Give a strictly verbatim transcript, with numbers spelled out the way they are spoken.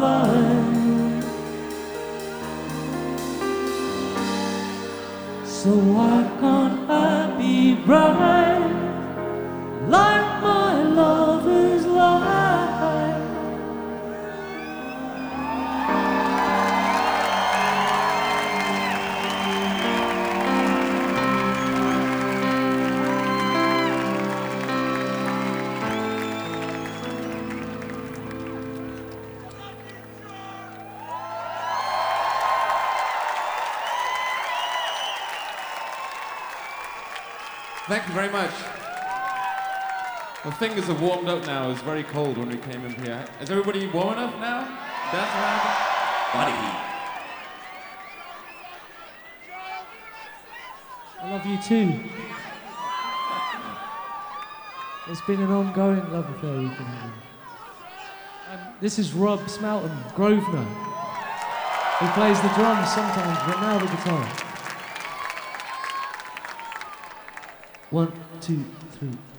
life. So why can't I be bright like my love is light? Thank you very much. The fingers have warmed up now. It was very cold when we came in here. Is everybody warm enough now? That's right. Body heat. I love you too. It's been an ongoing love affair we've been having. Um, this is Rob Smelton, Grosvenor. He plays the drums sometimes, but now the guitar. One, two, three.